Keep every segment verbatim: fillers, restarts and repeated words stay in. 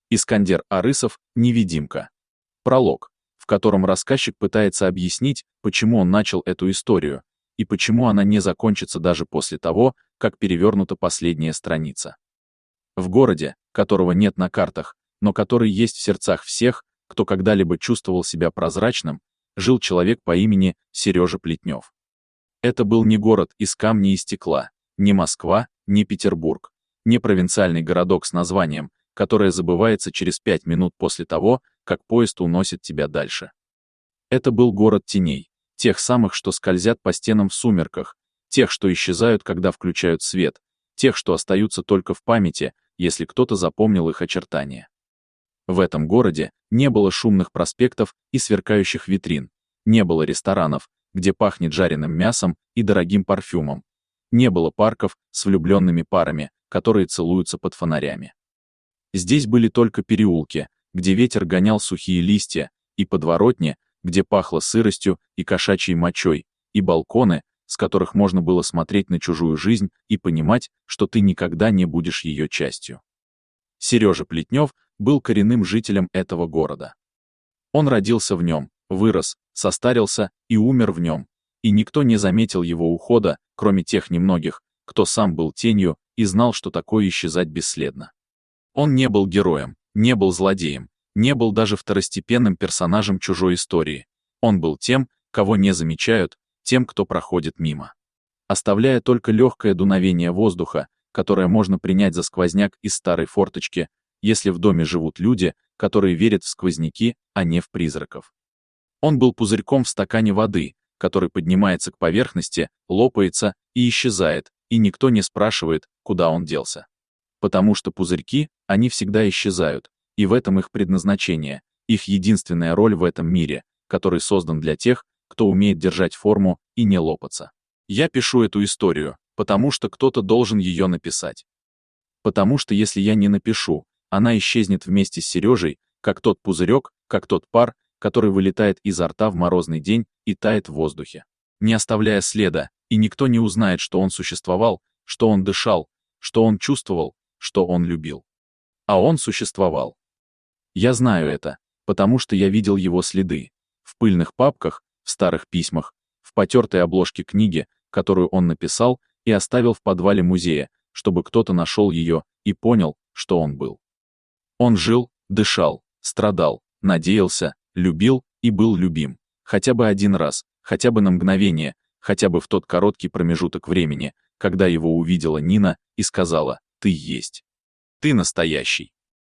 Искандер Арысов «Невидимка». Пролог, в котором рассказчик пытается объяснить, почему он начал эту историю, и почему она не закончится даже после того, как перевернута последняя страница. В городе, которого нет на картах, но который есть в сердцах всех, кто когда-либо чувствовал себя прозрачным, жил человек по имени Сережа Плетнев. Это был не город из камня и стекла, не Москва, не Петербург, не провинциальный городок с названием, которое забывается через пять минут после того, как поезд уносит тебя дальше. Это был город теней, тех самых, что скользят по стенам в сумерках, тех, что исчезают, когда включают свет, тех, что остаются только в памяти, если кто-то запомнил их очертания. В этом городе не было шумных проспектов и сверкающих витрин, не было ресторанов, где пахнет жареным мясом и дорогим парфюмом, не было парков с влюбленными парами, которые целуются под фонарями. Здесь были только переулки, где ветер гонял сухие листья, и подворотни, где пахло сыростью и кошачьей мочой, и балконы, с которых можно было смотреть на чужую жизнь и понимать, что ты никогда не будешь ее частью. Сережа Плетнев был коренным жителем этого города. Он родился в нем, вырос, состарился и умер в нем, и никто не заметил его ухода, кроме тех немногих, кто сам был тенью и знал, что такое исчезать бесследно. Он не был героем, не был злодеем, не был даже второстепенным персонажем чужой истории. Он был тем, кого не замечают, тем, кто проходит мимо. Оставляя только легкое дуновение воздуха, которое можно принять за сквозняк из старой форточки, если в доме живут люди, которые верят в сквозняки, а не в призраков. Он был пузырьком в стакане воды, который поднимается к поверхности, лопается и исчезает, и никто не спрашивает, куда он делся. Потому что пузырьки, они всегда исчезают, и в этом их предназначение, их единственная роль в этом мире, который создан для тех, кто умеет держать форму и не лопаться. Я пишу эту историю, потому что кто-то должен ее написать. Потому что если я не напишу, она исчезнет вместе с Сережей, как тот пузырек, как тот пар, который вылетает изо рта в морозный день и тает в воздухе, не оставляя следа, и никто не узнает, что он существовал, что он дышал, что он чувствовал, что он любил. А он существовал. Я знаю это, потому что я видел его следы. В пыльных папках, в старых письмах, в потертой обложке книги, которую он написал и оставил в подвале музея, чтобы кто-то нашел ее и понял, что он был. Он жил, дышал, страдал, надеялся, любил и был любим. Хотя бы один раз, хотя бы на мгновение, хотя бы в тот короткий промежуток времени, когда его увидела Нина и сказала: «Ты есть. Ты настоящий».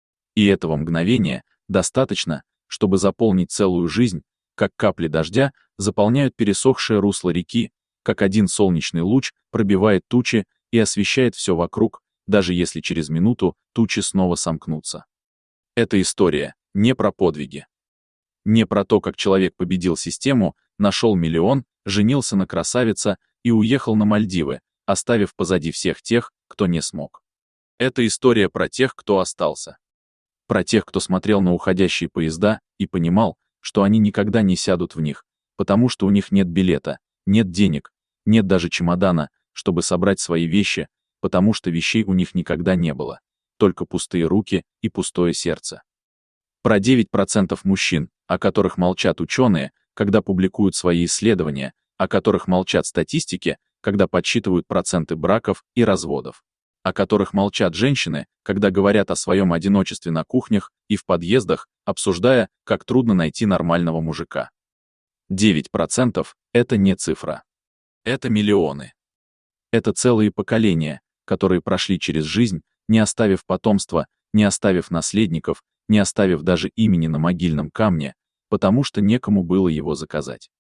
И этого мгновения достаточно, чтобы заполнить целую жизнь, как капли дождя заполняют пересохшее русло реки, как один солнечный луч пробивает тучи и освещает все вокруг, даже если через минуту тучи снова сомкнутся. Эта история не про подвиги. Не про то, как человек победил систему, нашел миллион, женился на красавице и уехал на Мальдивы, оставив позади всех тех, кто не смог. Это история про тех, кто остался. Про тех, кто смотрел на уходящие поезда и понимал, что они никогда не сядут в них, потому что у них нет билета, нет денег, нет даже чемодана, чтобы собрать свои вещи, потому что вещей у них никогда не было, только пустые руки и пустое сердце. Про девять процентов мужчин, о которых молчат ученые, когда публикуют свои исследования, о которых молчат статистики, когда подсчитывают проценты браков и разводов, о которых молчат женщины, когда говорят о своем одиночестве на кухнях и в подъездах, обсуждая, как трудно найти нормального мужика. девять процентов — это не цифра. Это миллионы. Это целые поколения, которые прошли через жизнь, не оставив потомства, не оставив наследников, не оставив даже имени на могильном камне, потому что некому было его заказать.